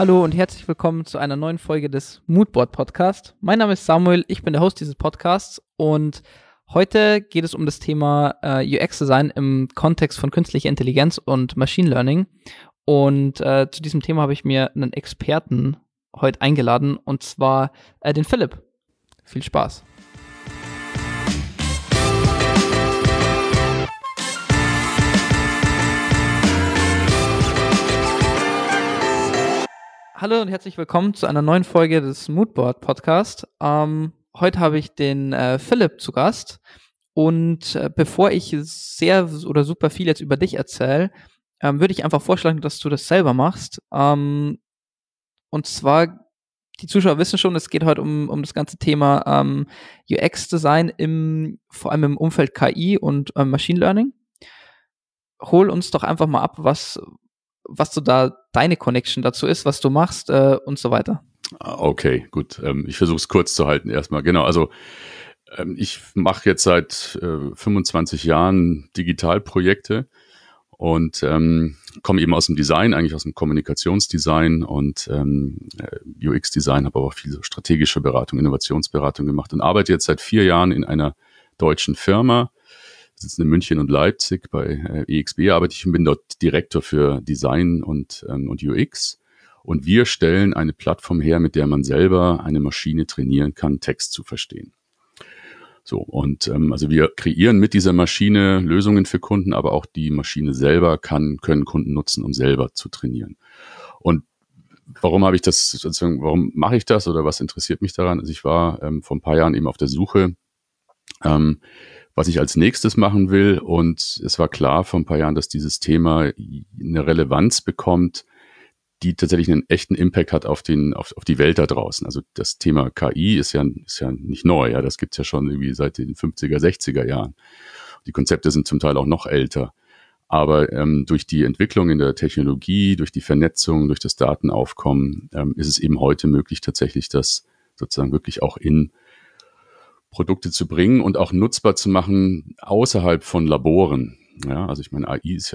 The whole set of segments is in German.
Hallo und herzlich willkommen zu einer neuen Folge des Moodboard Podcast. Mein Name ist Samuel, ich bin der Host dieses Podcasts und heute geht es um das Thema UX-Design im Kontext von künstlicher Intelligenz und Machine Learning. Und zu diesem Thema habe ich mir einen Experten heute eingeladen, und zwar den Philipp. Viel Spaß. Hallo und herzlich willkommen zu einer neuen Folge des Moodboard Podcast. Heute habe ich den Philipp zu Gast, und bevor ich sehr oder super viel jetzt über dich erzähle, würde ich einfach vorschlagen, dass du das selber machst. Und zwar, die Zuschauer wissen schon, es geht heute um das ganze Thema UX-Design vor allem im Umfeld KI und Machine Learning. Hol uns doch einfach mal ab, was so da deine Connection dazu ist, was du machst und so weiter. Okay, gut. Ich versuche es kurz zu halten erstmal. Genau, also ich mache jetzt seit 25 Jahren Digitalprojekte und komme eben aus dem Design, eigentlich aus dem Kommunikationsdesign und UX-Design, habe aber auch viel so strategische Beratung, Innovationsberatung gemacht und arbeite jetzt seit 4 Jahren in einer deutschen Firma. Wir sitzen in München und Leipzig. Bei EXB arbeite ich und bin dort Direktor für Design und UX. Und wir stellen eine Plattform her, mit der man selber eine Maschine trainieren kann, Text zu verstehen. So, und also wir kreieren mit dieser Maschine Lösungen für Kunden, aber auch die Maschine selber können Kunden nutzen, um selber zu trainieren. Und warum mache ich das oder was interessiert mich daran? Also ich war vor ein paar Jahren eben auf der Suche, was ich als nächstes machen will. Und es war klar vor ein paar Jahren, dass dieses Thema eine Relevanz bekommt, die tatsächlich einen echten Impact hat auf die Welt da draußen. Also das Thema KI ist ja nicht neu. Ja, das gibt's ja schon irgendwie seit den 50er, 60er Jahren. Die Konzepte sind zum Teil auch noch älter. Aber durch die Entwicklung in der Technologie, durch die Vernetzung, durch das Datenaufkommen ist es eben heute möglich, tatsächlich das sozusagen wirklich auch in Produkte zu bringen und auch nutzbar zu machen außerhalb von Laboren. Ja, also ich meine,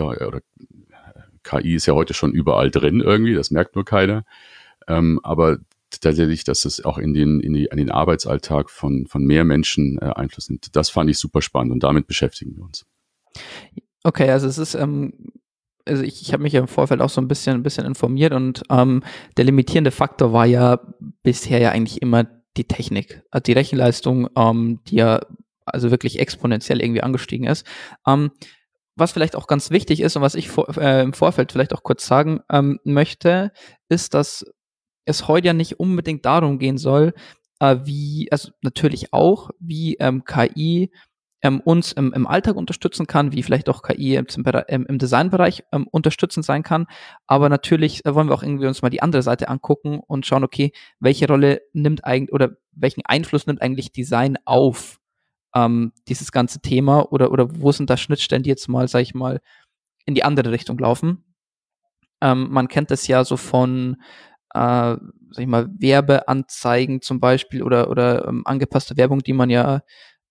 KI ist ja heute schon überall drin irgendwie, das merkt nur keiner. Aber tatsächlich, dass es auch an den Arbeitsalltag von mehr Menschen Einfluss nimmt, das fand ich super spannend und damit beschäftigen wir uns. Okay, also es ist also ich habe mich ja im Vorfeld auch so ein bisschen informiert, und der limitierende Faktor war ja bisher ja eigentlich immer die Technik, also die Rechenleistung, die ja also wirklich exponentiell irgendwie angestiegen ist. Was vielleicht auch ganz wichtig ist und was ich im Vorfeld vielleicht auch kurz sagen möchte, ist, dass es heute ja nicht unbedingt darum gehen soll, also natürlich auch, wie KI uns im Alltag unterstützen kann, wie vielleicht auch KI im Designbereich unterstützend sein kann. Aber natürlich wollen wir auch irgendwie uns mal die andere Seite angucken und schauen, okay, welche Rolle nimmt eigentlich oder welchen Einfluss nimmt eigentlich Design auf dieses ganze Thema, oder wo sind da Schnittstellen, die jetzt mal, sag ich mal, in die andere Richtung laufen. Man kennt das ja so von sag ich mal, Werbeanzeigen zum Beispiel oder angepasste Werbung, die man ja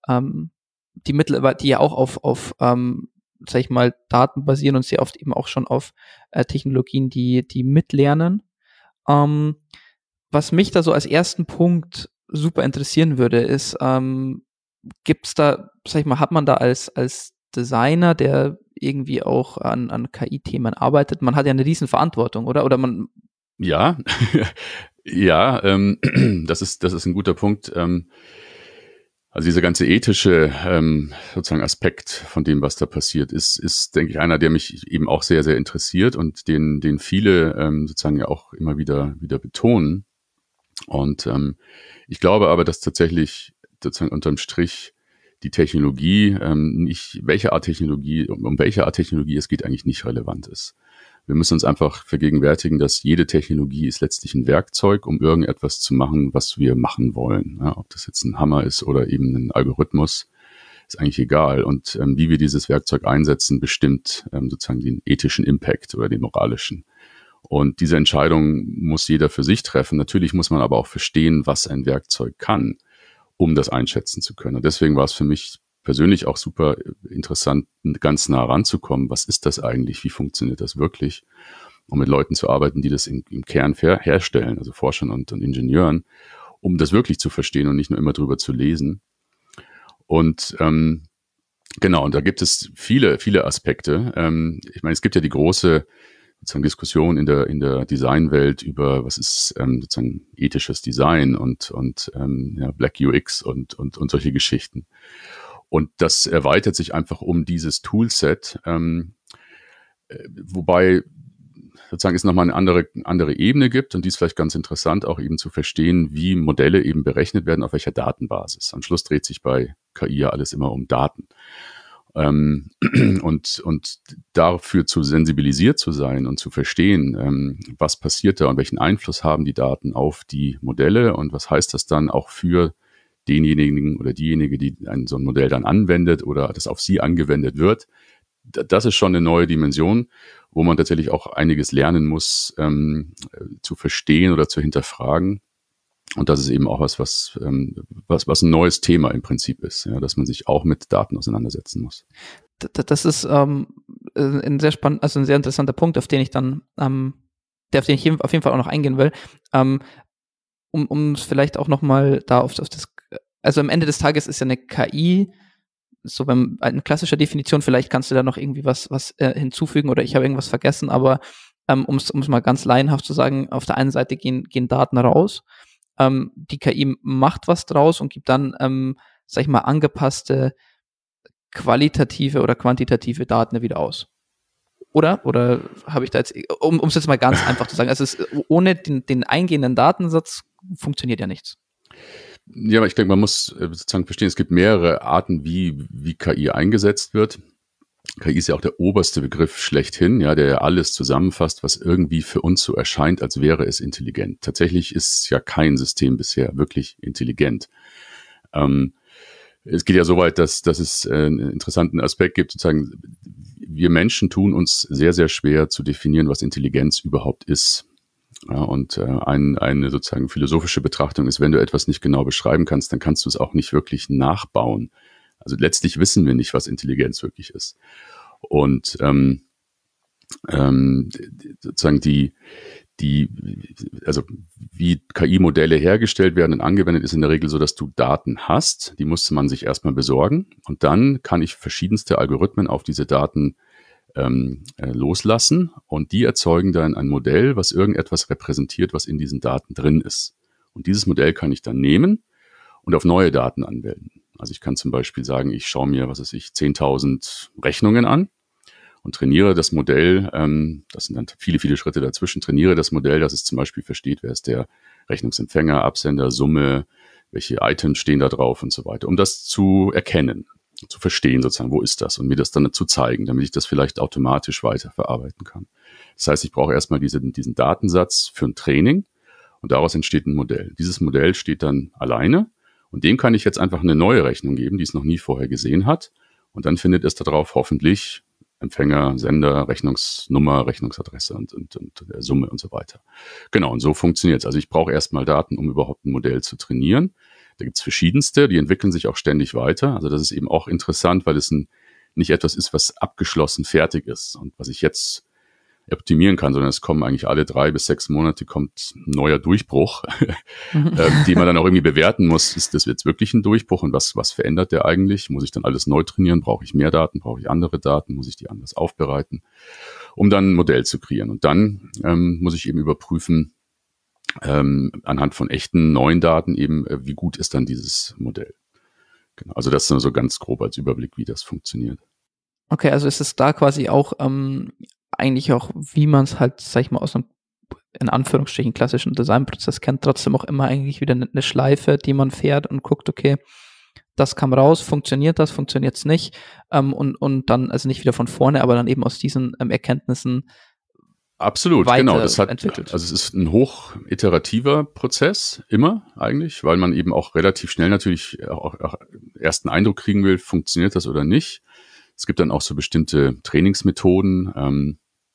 die ja auch auf sag ich mal, Daten basieren und sehr oft eben auch schon auf Technologien, die mitlernen. Was mich da so als ersten Punkt super interessieren würde, ist, gibt's da, sag ich mal, hat man da als Designer, der irgendwie auch an KI-Themen arbeitet, man hat ja eine riesen Verantwortung, oder? Oder man. Ja, ja, das ist ein guter Punkt. Also dieser ganze ethische sozusagen Aspekt von dem, was da passiert, ist, denke ich, einer, der mich eben auch sehr, sehr interessiert und den viele sozusagen ja auch immer wieder betonen. Und ich glaube aber, dass tatsächlich sozusagen unterm Strich die Technologie nicht, welche Art Technologie, um welche Art Technologie es geht, eigentlich nicht relevant ist. Wir müssen uns einfach vergegenwärtigen, dass jede Technologie ist letztlich ein Werkzeug, um irgendetwas zu machen, was wir machen wollen. Ja, ob das jetzt ein Hammer ist oder eben ein Algorithmus, ist eigentlich egal. Und wie wir dieses Werkzeug einsetzen, bestimmt sozusagen den ethischen Impact oder den moralischen. Und diese Entscheidung muss jeder für sich treffen. Natürlich muss man aber auch verstehen, was ein Werkzeug kann, um das einschätzen zu können. Und deswegen war es für mich persönlich auch super interessant, ganz nah ranzukommen. Was ist das eigentlich? Wie funktioniert das wirklich? um mit Leuten zu arbeiten, die das im Kern herstellen, also Forschern und Ingenieuren, um das wirklich zu verstehen und nicht nur immer drüber zu lesen. Und genau, und da gibt es viele, viele Aspekte. Ich meine, es gibt ja die große sozusagen Diskussion in der Designwelt über, was ist sozusagen ethisches Design und ja, Black UX und solche Geschichten. Und das erweitert sich einfach um dieses Toolset, wobei sozusagen es nochmal eine andere Ebene gibt, und die ist vielleicht ganz interessant, auch eben zu verstehen, wie Modelle eben berechnet werden, auf welcher Datenbasis. Am Schluss dreht sich bei KI ja alles immer um Daten. Und dafür zu sensibilisiert zu sein und zu verstehen, was passiert da und welchen Einfluss haben die Daten auf die Modelle und was heißt das dann auch für denjenigen oder diejenige, die so ein Modell dann anwendet oder das auf sie angewendet wird. Das ist schon eine neue Dimension, wo man tatsächlich auch einiges lernen muss, zu verstehen oder zu hinterfragen. Und das ist eben auch was ein neues Thema im Prinzip ist, ja, dass man sich auch mit Daten auseinandersetzen muss. Das ist ein sehr spannend, also ein sehr interessanter Punkt, auf den ich dann, auf den ich auf jeden Fall auch noch eingehen will, um es vielleicht auch noch mal da auf das, also am Ende des Tages ist ja eine KI, so beim eine klassischer Definition, vielleicht kannst du da noch irgendwie was hinzufügen oder ich habe irgendwas vergessen, aber um es mal ganz laienhaft zu sagen, auf der einen Seite gehen Daten raus, die KI macht was draus und gibt dann, sag ich mal, angepasste qualitative oder quantitative Daten wieder aus. Oder habe ich da jetzt, um es jetzt mal ganz einfach zu sagen, also ohne den eingehenden Datensatz funktioniert ja nichts. Ja, aber ich denke, man muss sozusagen verstehen, es gibt mehrere Arten, wie KI eingesetzt wird. KI ist ja auch der oberste Begriff schlechthin, ja, der ja alles zusammenfasst, was irgendwie für uns so erscheint, als wäre es intelligent. Tatsächlich ist ja kein System bisher wirklich intelligent. Es geht ja so weit, dass es einen interessanten Aspekt gibt, sozusagen, wir Menschen tun uns sehr, sehr schwer zu definieren, was Intelligenz überhaupt ist. Ja, und eine sozusagen philosophische Betrachtung ist, wenn du etwas nicht genau beschreiben kannst, dann kannst du es auch nicht wirklich nachbauen. Also letztlich wissen wir nicht, was Intelligenz wirklich ist. Und sozusagen also wie KI-Modelle hergestellt werden und angewendet, ist in der Regel so, dass du Daten hast, die musste man sich erstmal besorgen und dann kann ich verschiedenste Algorithmen auf diese Daten loslassen und die erzeugen dann ein Modell, was irgendetwas repräsentiert, was in diesen Daten drin ist. Und dieses Modell kann ich dann nehmen und auf neue Daten anwenden. Also ich kann zum Beispiel sagen, ich schaue mir, 10.000 Rechnungen an und trainiere das Modell, das sind dann viele, viele Schritte dazwischen, trainiere das Modell, dass es zum Beispiel versteht, wer ist der Rechnungsempfänger, Absender, Summe, welche Items stehen da drauf und so weiter, um das zu erkennen, zu verstehen sozusagen, wo ist das und mir das dann zu zeigen, damit ich das vielleicht automatisch weiterverarbeiten kann. Das heißt, ich brauche erstmal diesen Datensatz für ein Training und daraus entsteht ein Modell. Dieses Modell steht dann alleine und dem kann ich jetzt einfach eine neue Rechnung geben, die es noch nie vorher gesehen hat und dann findet es darauf hoffentlich Empfänger, Sender, Rechnungsnummer, Rechnungsadresse und der Summe und so weiter. Genau, und so funktioniert es. Also ich brauche erstmal Daten, um überhaupt ein Modell zu trainieren. Da gibt es verschiedenste, die entwickeln sich auch ständig weiter. Also das ist eben auch interessant, weil es nicht etwas ist, was abgeschlossen fertig ist und was ich jetzt optimieren kann, sondern es kommen eigentlich alle 3 bis 6 Monate kommt ein neuer Durchbruch, die man dann auch irgendwie bewerten muss. Ist das jetzt wirklich ein Durchbruch und was verändert der eigentlich? Muss ich dann alles neu trainieren? Brauche ich mehr Daten? Brauche ich andere Daten? Muss ich die anders aufbereiten? Um dann ein Modell zu kreieren. Und dann muss ich eben überprüfen, anhand von echten neuen Daten eben, wie gut ist dann dieses Modell. Genau. Also das ist nur so ganz grob als Überblick, wie das funktioniert. Okay, also ist es da quasi auch eigentlich auch, wie man es halt, sag ich mal, aus einem in Anführungsstrichen klassischen Designprozess kennt, trotzdem auch immer eigentlich wieder eine Schleife, die man fährt und guckt, okay, das kam raus, funktioniert es nicht, und dann, also nicht wieder von vorne, aber dann eben aus diesen Erkenntnissen absolut, genau. Entwickelt. Also es ist ein hoch iterativer Prozess, immer eigentlich, weil man eben auch relativ schnell natürlich auch ersten Eindruck kriegen will, funktioniert das oder nicht. Es gibt dann auch so bestimmte Trainingsmethoden,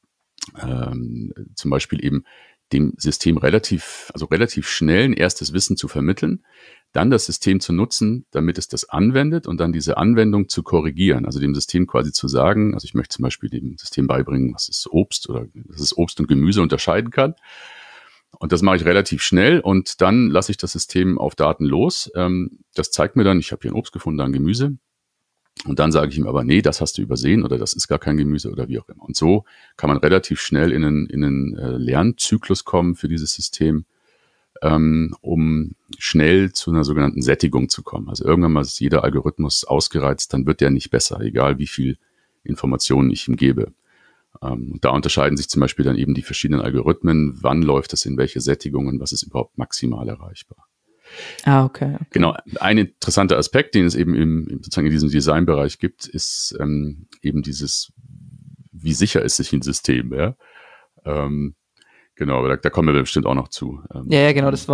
zum Beispiel eben dem System relativ schnell ein erstes Wissen zu vermitteln, dann das System zu nutzen, damit es das anwendet und dann diese Anwendung zu korrigieren. Also dem System quasi zu sagen, also ich möchte zum Beispiel dem System beibringen, was ist Obst oder dass es Obst und Gemüse unterscheiden kann. Und das mache ich relativ schnell und dann lasse ich das System auf Daten los. Das zeigt mir dann, ich habe hier ein Obst gefunden, da ein Gemüse. Und dann sage ich ihm aber, nee, das hast du übersehen oder das ist gar kein Gemüse oder wie auch immer. Und so kann man relativ schnell in einen Lernzyklus kommen für dieses System, um schnell zu einer sogenannten Sättigung zu kommen. Also irgendwann mal ist jeder Algorithmus ausgereizt, dann wird der nicht besser, egal wie viel Informationen ich ihm gebe. Da unterscheiden sich zum Beispiel dann eben die verschiedenen Algorithmen, wann läuft das in welche Sättigungen, was ist überhaupt maximal erreichbar. Okay. Genau, ein interessanter Aspekt, den es eben sozusagen in diesem Designbereich gibt, ist eben dieses, wie sicher ist sich ein System, ja. Genau, aber da kommen wir bestimmt auch noch zu. Ja, genau, da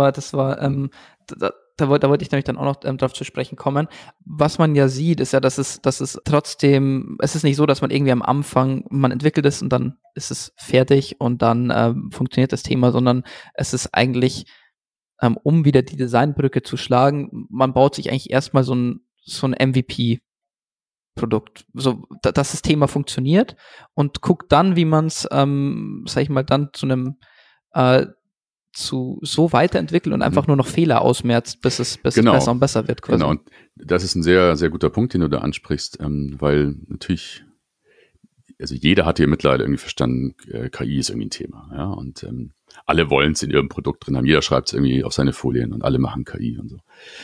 wollte ich nämlich dann auch noch drauf zu sprechen kommen. Was man ja sieht, ist ja, dass es trotzdem, es ist nicht so, dass man irgendwie am Anfang, man entwickelt es und dann ist es fertig und dann funktioniert das Thema, sondern es ist eigentlich, um wieder die Designbrücke zu schlagen, man baut sich eigentlich erstmal so ein MVP-Produkt. So, dass das Thema funktioniert und guckt dann, wie man es, sag ich mal, dann zu einem so weiterentwickelt und einfach nur noch Fehler ausmerzt, bis es besser und besser wird. Quasi. Genau, und das ist ein sehr, sehr guter Punkt, den du da ansprichst, weil natürlich, also jeder hat hier mittlerweile irgendwie verstanden, KI ist irgendwie ein Thema, ja, und alle wollen es in ihrem Produkt drin haben, jeder schreibt es irgendwie auf seine Folien und alle machen KI und so.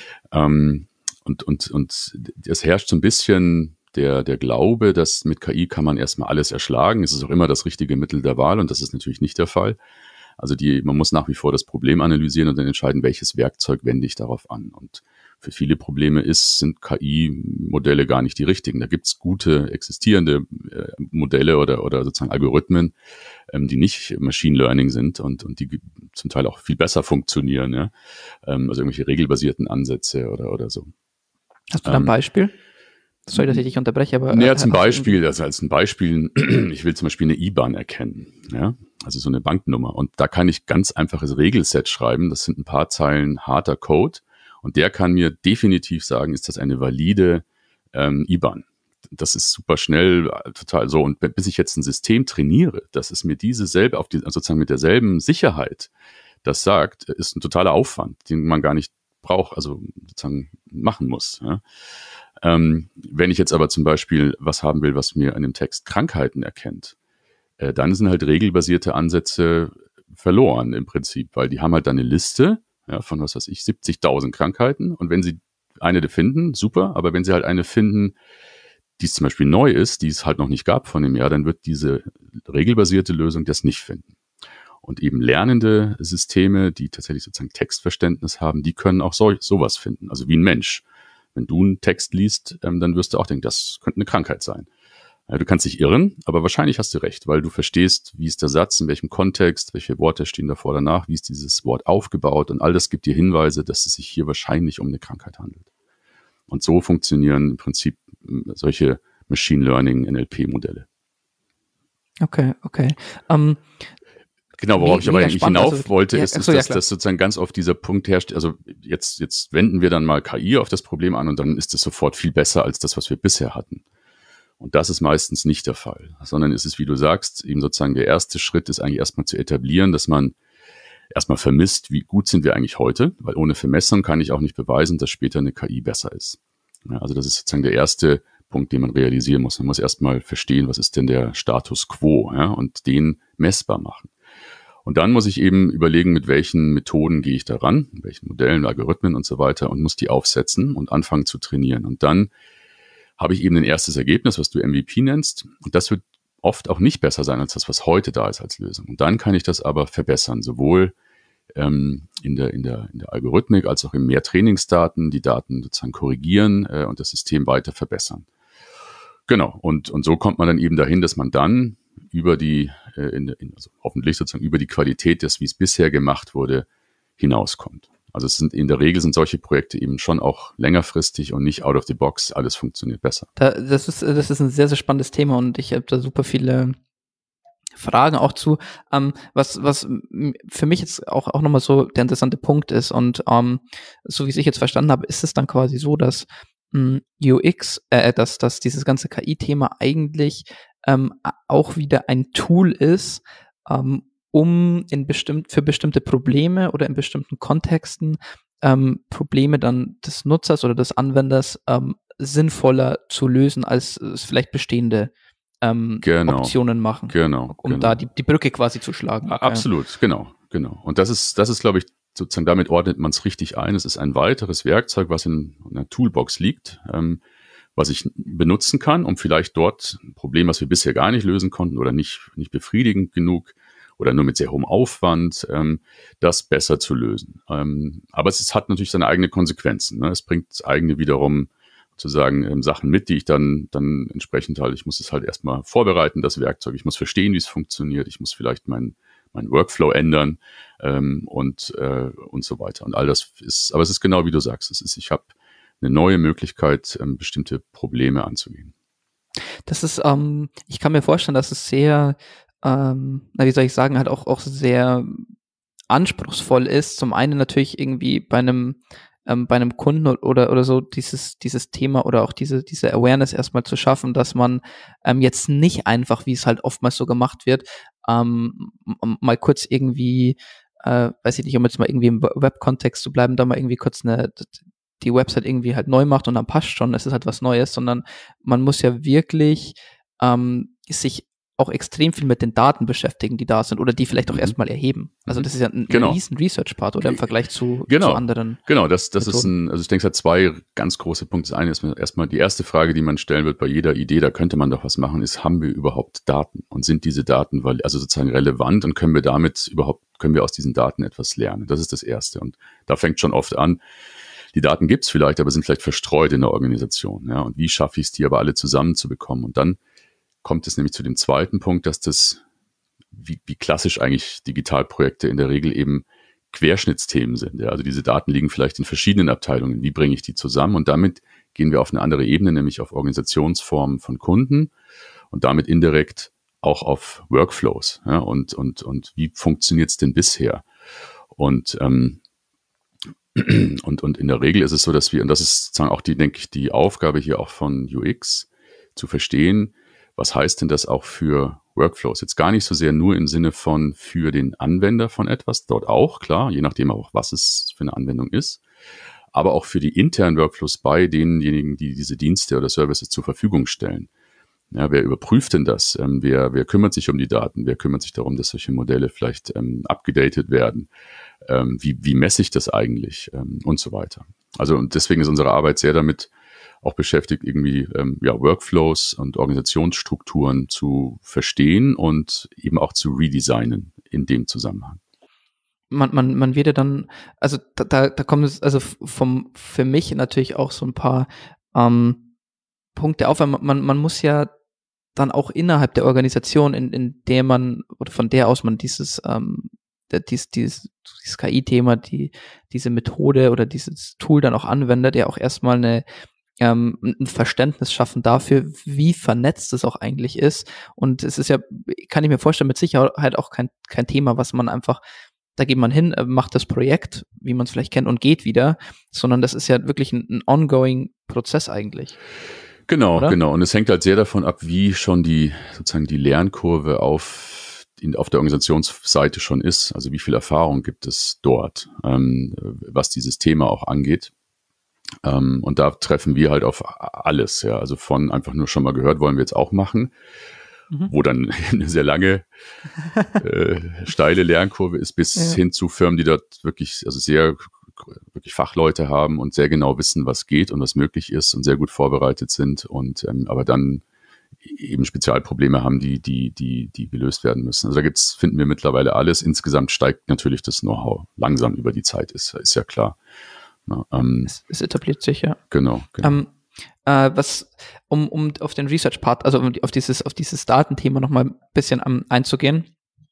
Und es herrscht so ein bisschen der Glaube, dass mit KI kann man erstmal alles erschlagen. Es ist auch immer das richtige Mittel der Wahl und das ist natürlich nicht der Fall. Also man muss nach wie vor das Problem analysieren und dann entscheiden, welches Werkzeug wende ich darauf an. Und für viele Probleme sind KI-Modelle gar nicht die richtigen. Da gibt es gute existierende Modelle oder sozusagen Algorithmen, die nicht Machine Learning sind und die zum Teil auch viel besser funktionieren. Ja? Also irgendwelche regelbasierten Ansätze oder so. Hast du da ein Beispiel? Sorry, dass ich dich unterbreche, aber... Als ein Beispiel, ich will zum Beispiel eine IBAN erkennen, ja, also so eine Banknummer. Und da kann ich ganz einfaches Regelset schreiben. Das sind ein paar Zeilen harter Code. Und der kann mir definitiv sagen, ist das eine valide IBAN. Das ist super schnell, total so. Und bis ich jetzt ein System trainiere, dass es mir sozusagen mit derselben Sicherheit das sagt, ist ein totaler Aufwand, den man gar nicht braucht, also sozusagen machen muss, ja. Wenn ich jetzt aber zum Beispiel was haben will, was mir an dem Text Krankheiten erkennt, dann sind halt regelbasierte Ansätze verloren im Prinzip, weil die haben halt dann eine Liste, ja, von 70.000 Krankheiten und wenn sie eine finden, super, aber wenn sie halt eine finden, die zum Beispiel neu ist, die es halt noch nicht gab von dem Jahr, dann wird diese regelbasierte Lösung das nicht finden. Und eben lernende Systeme, die tatsächlich sozusagen Textverständnis haben, die können auch sowas finden, also wie ein Mensch. Wenn du einen Text liest, dann wirst du auch denken, das könnte eine Krankheit sein. Ja, du kannst dich irren, aber wahrscheinlich hast du recht, weil du verstehst, wie ist der Satz, in welchem Kontext, welche Worte stehen davor, danach, wie ist dieses Wort aufgebaut und all das gibt dir Hinweise, dass es sich hier wahrscheinlich um eine Krankheit handelt. Und so funktionieren im Prinzip solche Machine Learning NLP-Modelle. Okay. Genau, worauf ich aber eigentlich hinauf wollte, ist, dass sozusagen ganz oft dieser Punkt herrscht, also jetzt wenden wir dann mal KI auf das Problem an und dann ist es sofort viel besser als das, was wir bisher hatten. Und das ist meistens nicht der Fall, sondern es ist, wie du sagst, eben sozusagen der erste Schritt ist eigentlich erstmal zu etablieren, dass man erstmal vermisst, wie gut sind wir eigentlich heute, weil ohne Vermessung kann ich auch nicht beweisen, dass später eine KI besser ist. Ja, also das ist sozusagen der erste Punkt, den man realisieren muss. Man muss erstmal verstehen, was ist denn der Status quo, ja, und den messbar machen. Und dann muss ich eben überlegen, mit welchen Methoden gehe ich da ran, mit welchen Modellen, Algorithmen und so weiter und muss die aufsetzen und anfangen zu trainieren. Und dann habe ich eben ein erstes Ergebnis, was du MVP nennst. Und das wird oft auch nicht besser sein als das, was heute da ist als Lösung. Und dann kann ich das aber verbessern, sowohl in der Algorithmik als auch in mehr Trainingsdaten, die Daten sozusagen korrigieren und das System weiter verbessern. Genau, und so kommt man dann eben dahin, dass man dann über die, also hoffentlich sozusagen über die Qualität des, wie es bisher gemacht wurde, hinauskommt. Also in der Regel sind solche Projekte eben schon auch längerfristig und nicht out of the box, alles funktioniert besser. Das ist ein sehr, sehr spannendes Thema und ich habe da super viele Fragen auch zu, was für mich jetzt auch nochmal so der interessante Punkt ist. Und so wie es ich jetzt verstanden habe, ist es dann quasi so, dass UX, dass dieses ganze KI-Thema eigentlich auch wieder ein Tool ist, um für bestimmte Probleme oder in bestimmten Kontexten Probleme dann des Nutzers oder des Anwenders sinnvoller zu lösen, als es vielleicht bestehende Genau, Optionen machen, um da die Brücke quasi zu schlagen. Okay. Absolut, genau. Und das ist, glaube ich, sozusagen, damit ordnet man es richtig ein. Es ist ein weiteres Werkzeug, was in einer Toolbox liegt, was ich benutzen kann, um vielleicht dort ein Problem, was wir bisher gar nicht lösen konnten oder nicht befriedigend genug oder nur mit sehr hohem Aufwand, das besser zu lösen. Aber es hat natürlich seine eigenen Konsequenzen. Ne? Es bringt eigene wiederum sozusagen Sachen mit, die ich dann entsprechend halt, ich muss es halt erstmal vorbereiten, das Werkzeug. Ich muss verstehen, wie es funktioniert. Ich muss vielleicht meinen Workflow ändern und so weiter. Und all das ist, aber es ist genau wie du sagst, ich habe eine neue Möglichkeit, bestimmte Probleme anzugehen. Das ist, ich kann mir vorstellen, dass es sehr, wie soll ich sagen, halt auch sehr anspruchsvoll ist. Zum einen natürlich irgendwie bei einem Kunden oder so dieses Thema oder auch diese Awareness erstmal zu schaffen, dass man jetzt nicht einfach, wie es halt oftmals so gemacht wird, mal kurz irgendwie, weiß ich nicht, um jetzt mal irgendwie im Web-Kontext zu bleiben, da mal irgendwie kurz die Website irgendwie halt neu macht und dann passt schon, es ist halt was Neues, sondern man muss ja wirklich sich auch extrem viel mit den Daten beschäftigen, die da sind oder die vielleicht auch erstmal erheben. Also das ist ja ein riesen Research-Part oder im Vergleich zu anderen. Genau, das ist also ich denke, es hat zwei ganz große Punkte. Das eine ist erstmal die erste Frage, die man stellen wird bei jeder Idee, da könnte man doch was machen, ist, haben wir überhaupt Daten? Und sind diese Daten also sozusagen relevant und können wir aus diesen Daten etwas lernen? Das ist das Erste. Und da fängt schon oft an, die Daten gibt's vielleicht, aber sind vielleicht verstreut in der Organisation. Ja? Und wie schaffe ich es, die aber alle zusammenzubekommen? Und dann kommt es nämlich zu dem zweiten Punkt, dass das, wie klassisch eigentlich Digitalprojekte in der Regel eben Querschnittsthemen sind. Ja? Also diese Daten liegen vielleicht in verschiedenen Abteilungen. Wie bringe ich die zusammen? Und damit gehen wir auf eine andere Ebene, nämlich auf Organisationsformen von Kunden und damit indirekt auch auf Workflows. Ja? Und wie funktioniert es denn bisher? Und in der Regel ist es so, dass und das ist sozusagen auch denke ich, die Aufgabe hier auch von UX, zu verstehen, was heißt denn das auch für Workflows? Jetzt gar nicht so sehr nur im Sinne von für den Anwender von etwas, dort auch, klar, je nachdem auch, was es für eine Anwendung ist, aber auch für die internen Workflows bei denjenigen, die diese Dienste oder Services zur Verfügung stellen. Ja, wer überprüft denn das? Wer kümmert sich um die Daten? Wer kümmert sich darum, dass solche Modelle vielleicht abgedatet werden? Wie messe ich das eigentlich? Und so weiter. Also und deswegen ist unsere Arbeit sehr damit auch beschäftigt, irgendwie Workflows und Organisationsstrukturen zu verstehen und eben auch zu redesignen in dem Zusammenhang. Man wird ja dann, also da kommt es also für mich natürlich auch so ein paar Punkte auf, weil man muss ja dann auch innerhalb der Organisation, in der man oder von der aus man dieses KI-Thema, diese Methode oder dieses Tool dann auch anwendet, ja auch erstmal ein Verständnis schaffen dafür, wie vernetzt es auch eigentlich ist. Und es ist ja, kann ich mir vorstellen, mit Sicherheit auch kein Thema, was man einfach, da geht man hin, macht das Projekt, wie man es vielleicht kennt, und geht wieder, sondern das ist ja wirklich ein ongoing Prozess eigentlich. Genau. Und es hängt halt sehr davon ab, wie schon die Lernkurve auf der Organisationsseite schon ist. Also wie viel Erfahrung gibt es dort, was dieses Thema auch angeht. Und da treffen wir halt auf alles, ja. Also von einfach nur schon mal gehört, wollen wir jetzt auch machen, wo dann eine sehr lange, steile Lernkurve ist, bis hin zu Firmen, die dort wirklich, also wirklich Fachleute haben und sehr genau wissen, was geht und was möglich ist und sehr gut vorbereitet sind und aber dann eben Spezialprobleme haben, die gelöst werden müssen. Also da finden wir mittlerweile alles. Insgesamt steigt natürlich das Know-how langsam über die Zeit, ist ja klar. Na, es etabliert sich, ja. Genau. Was, um auf den Research-Part, also auf dieses Datenthema noch mal ein bisschen einzugehen.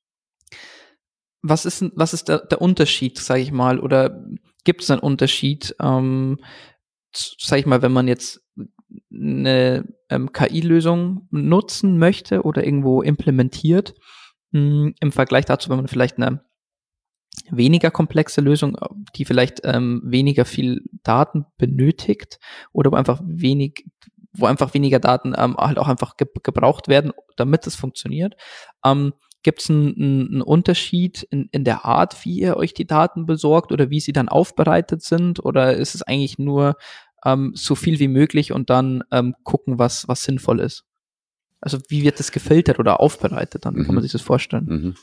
Was ist der Unterschied, sage ich mal, oder gibt es einen Unterschied, sage ich mal, wenn man jetzt eine KI-Lösung nutzen möchte oder irgendwo implementiert, im Vergleich dazu, wenn man vielleicht eine weniger komplexe Lösung, die vielleicht weniger viel Daten benötigt oder wo einfach weniger Daten halt auch einfach gebraucht werden, damit es funktioniert. Gibt es einen Unterschied in der Art, wie ihr euch die Daten besorgt oder wie sie dann aufbereitet sind? Oder ist es eigentlich nur so viel wie möglich und dann gucken, was sinnvoll ist? Also wie wird das gefiltert oder aufbereitet dann? Wie kann man sich das vorstellen?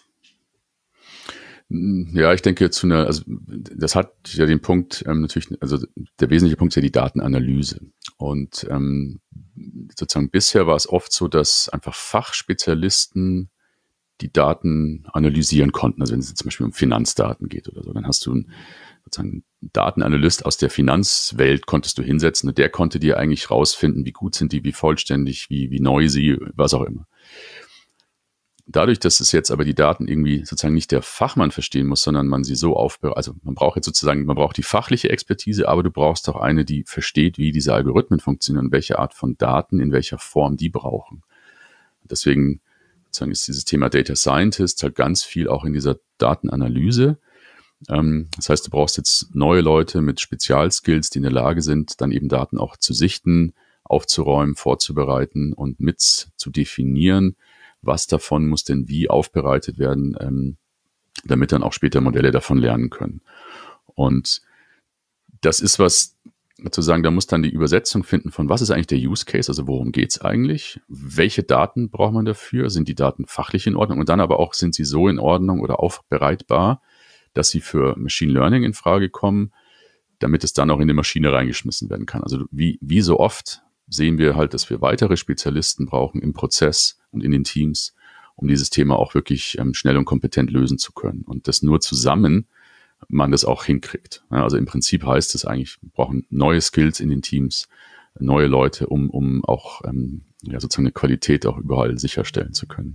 Ja, ich denke also das hat ja den Punkt natürlich, also der wesentliche Punkt ist ja die Datenanalyse. Und sozusagen bisher war es oft so, dass einfach Fachspezialisten die Daten analysieren konnten. Also wenn es zum Beispiel um Finanzdaten geht oder so, dann hast du sozusagen einen Datenanalyst aus der Finanzwelt konntest du hinsetzen und der konnte dir eigentlich rausfinden, wie gut sind die, wie vollständig, wie neu sie, was auch immer. Dadurch, dass es jetzt aber die Daten irgendwie sozusagen nicht der Fachmann verstehen muss, sondern man sie so aufbereitet, also man braucht die fachliche Expertise, aber du brauchst auch eine, die versteht, wie diese Algorithmen funktionieren und welche Art von Daten, in welcher Form die brauchen. Deswegen sozusagen ist dieses Thema Data Scientist halt ganz viel auch in dieser Datenanalyse. Das heißt, du brauchst jetzt neue Leute mit Spezialskills, die in der Lage sind, dann eben Daten auch zu sichten, aufzuräumen, vorzubereiten und mit zu definieren, was davon muss denn wie aufbereitet werden, damit dann auch später Modelle davon lernen können. Und das ist was, sozusagen, da muss dann die Übersetzung finden von, was ist eigentlich der Use Case, also worum geht's eigentlich, welche Daten braucht man dafür, sind die Daten fachlich in Ordnung und dann aber auch, sind sie so in Ordnung oder aufbereitbar, dass sie für Machine Learning in Frage kommen, damit es dann auch in die Maschine reingeschmissen werden kann. Also wie so oft sehen wir halt, dass wir weitere Spezialisten brauchen im Prozess und in den Teams, um dieses Thema auch wirklich schnell und kompetent lösen zu können. Und das nur zusammen man das auch hinkriegt. Ja, also im Prinzip heißt es eigentlich, wir brauchen neue Skills in den Teams, neue Leute, um auch sozusagen eine Qualität auch überall sicherstellen zu können.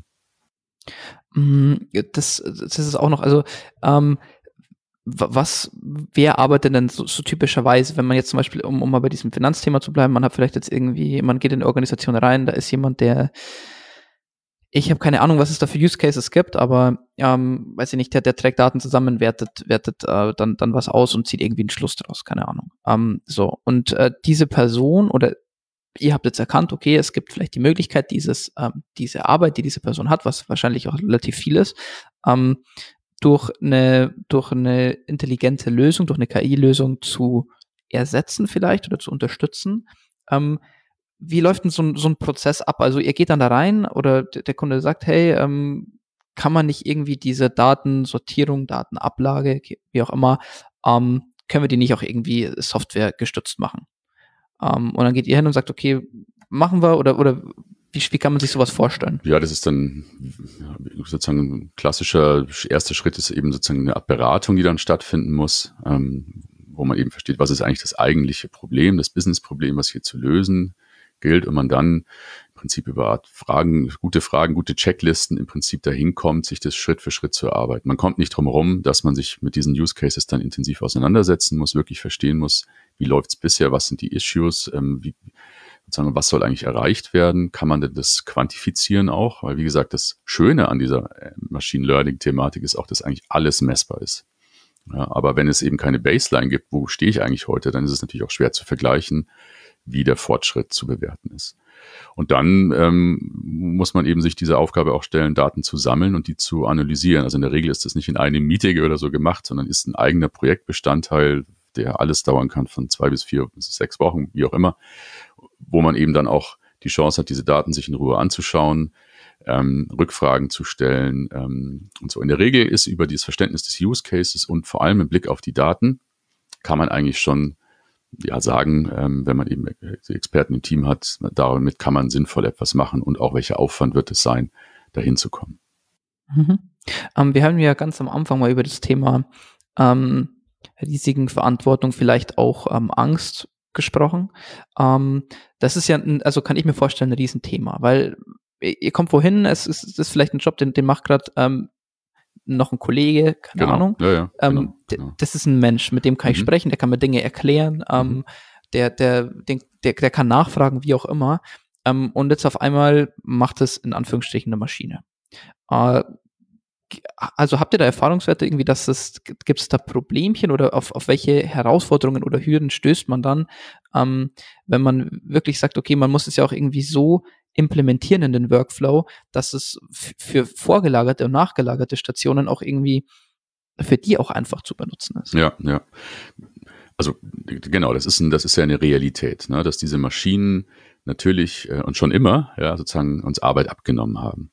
Das ist auch noch, also wer arbeitet denn so typischerweise, wenn man jetzt zum Beispiel, um mal bei diesem Finanzthema zu bleiben, man hat vielleicht jetzt irgendwie, man geht in eine Organisation rein, da ist jemand, ich habe keine Ahnung, was es da für Use Cases gibt, aber weiß ich nicht, der trägt Daten zusammen, wertet dann was aus und zieht irgendwie einen Schluss draus, keine Ahnung. So, und diese Person oder ihr habt jetzt erkannt, okay, es gibt vielleicht die Möglichkeit, diese Arbeit, die diese Person hat, was wahrscheinlich auch relativ viel ist, durch eine intelligente Lösung, durch eine KI-Lösung zu ersetzen vielleicht oder zu unterstützen. Wie läuft denn so ein Prozess ab? Also ihr geht dann da rein oder der Kunde sagt, hey, kann man nicht irgendwie diese Datensortierung, Datenablage, wie auch immer, können wir die nicht auch irgendwie Software gestützt machen? Und dann geht ihr hin und sagt, okay, machen wir oder wie kann man sich sowas vorstellen? Ja, das ist dann sozusagen ein klassischer erster Schritt ist eben sozusagen eine Art Beratung, die dann stattfinden muss, wo man eben versteht, was ist eigentlich das eigentliche Problem, das Businessproblem, was hier zu lösen gilt und man dann im Prinzip über Fragen, gute Checklisten im Prinzip dahin kommt, sich das Schritt für Schritt zu erarbeiten. Man kommt nicht drum herum, dass man sich mit diesen Use Cases dann intensiv auseinandersetzen muss, wirklich verstehen muss, wie läuft es bisher, was sind die Issues, sozusagen, was soll eigentlich erreicht werden? Kann man denn das quantifizieren auch? Weil, wie gesagt, das Schöne an dieser Machine Learning-Thematik ist auch, dass eigentlich alles messbar ist. Ja, aber wenn es eben keine Baseline gibt, wo stehe ich eigentlich heute, dann ist es natürlich auch schwer zu vergleichen, wie der Fortschritt zu bewerten ist. Und dann muss man eben sich diese Aufgabe auch stellen, Daten zu sammeln und die zu analysieren. Also in der Regel ist das nicht in einem Meeting oder so gemacht, sondern ist ein eigener Projektbestandteil, der alles dauern kann von 2 bis 4 bis 6 Wochen, wie auch immer, wo man eben dann auch die Chance hat, diese Daten sich in Ruhe anzuschauen, Rückfragen zu stellen und so. In der Regel ist über dieses Verständnis des Use Cases und vor allem im Blick auf die Daten kann man eigentlich schon sagen, wenn man eben Experten im Team hat, damit kann man sinnvoll etwas machen und auch welcher Aufwand wird es sein, dahin zu kommen. Wir haben ja ganz am Anfang mal über das Thema Risiken, Verantwortung, vielleicht auch Angst gesprochen. Das ist ja, also kann ich mir vorstellen, ein Riesenthema, weil ihr kommt wohin, es ist vielleicht ein Job, den macht gerade noch ein Kollege, keine Ahnung. Ja, genau. Das ist ein Mensch, mit dem kann ich sprechen, der kann mir Dinge erklären, der kann nachfragen, wie auch immer. Und jetzt auf einmal macht es in Anführungsstrichen eine Maschine. Also habt ihr da Erfahrungswerte irgendwie, gibt es da Problemchen oder auf welche Herausforderungen oder Hürden stößt man dann, wenn man wirklich sagt, okay, man muss es ja auch irgendwie so implementieren in den Workflow, dass es für vorgelagerte und nachgelagerte Stationen auch irgendwie für die auch einfach zu benutzen ist. Ja, ja. Also genau, das ist ja eine Realität, ne, dass diese Maschinen natürlich und schon immer sozusagen uns Arbeit abgenommen haben.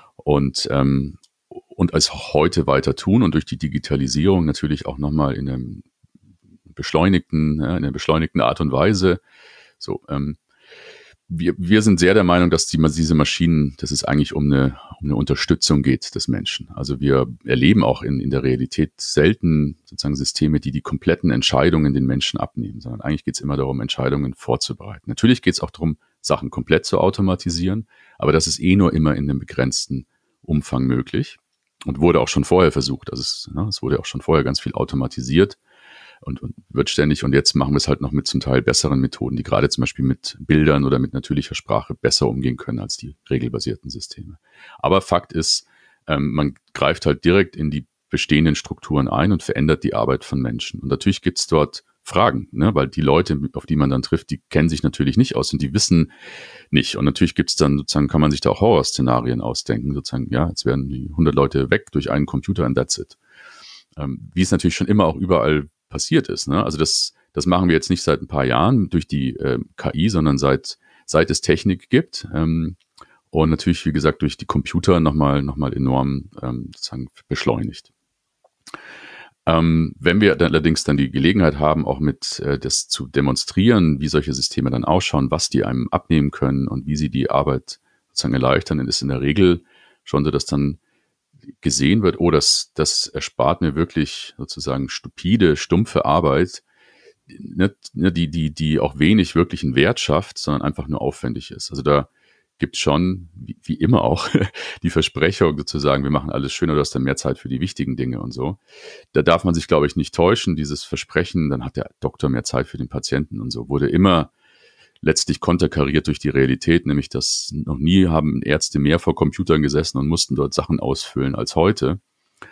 Und als heute weiter tun und durch die Digitalisierung natürlich auch nochmal in einer beschleunigten Art und Weise. So, wir sind sehr der Meinung, dass diese Maschinen, dass es eigentlich um eine Unterstützung geht des Menschen. Also wir erleben auch in der Realität selten sozusagen Systeme, die kompletten Entscheidungen den Menschen abnehmen, sondern eigentlich geht es immer darum, Entscheidungen vorzubereiten. Natürlich geht es auch darum, Sachen komplett zu automatisieren, aber das ist nur immer in einem begrenzten Umfang möglich und wurde auch schon vorher versucht. Also es wurde auch schon vorher ganz viel automatisiert und wird ständig. Und jetzt machen wir es halt noch mit zum Teil besseren Methoden, die gerade zum Beispiel mit Bildern oder mit natürlicher Sprache besser umgehen können als die regelbasierten Systeme. Aber Fakt ist, man greift halt direkt in die bestehenden Strukturen ein und verändert die Arbeit von Menschen. Und natürlich gibt es dort Fragen, ne? Weil die Leute, auf die man dann trifft, die kennen sich natürlich nicht aus und die wissen nicht. Und natürlich gibt es dann sozusagen, kann man sich da auch Horrorszenarien ausdenken, sozusagen, ja, jetzt werden die 100 Leute weg durch einen Computer and that's it. Wie es natürlich schon immer auch überall passiert ist, ne? Also das machen wir jetzt nicht seit ein paar Jahren durch die KI, sondern seit es Technik gibt. Und natürlich, wie gesagt, durch die Computer nochmal enorm sozusagen beschleunigt. Wenn wir allerdings dann die Gelegenheit haben, auch mit das zu demonstrieren, wie solche Systeme dann ausschauen, was die einem abnehmen können und wie sie die Arbeit sozusagen erleichtern, dann ist in der Regel schon so, dass dann gesehen wird, oh, das erspart mir wirklich sozusagen stupide, stumpfe Arbeit, die auch wenig wirklichen Wert schafft, sondern einfach nur aufwendig ist. Also da gibt es schon, wie immer auch, die Versprechung sozusagen, wir machen alles schöner, du hast dann mehr Zeit für die wichtigen Dinge und so. Da darf man sich, glaube ich, nicht täuschen, dieses Versprechen, dann hat der Doktor mehr Zeit für den Patienten und so, wurde immer letztlich konterkariert durch die Realität, nämlich dass noch nie haben Ärzte mehr vor Computern gesessen und mussten dort Sachen ausfüllen als heute.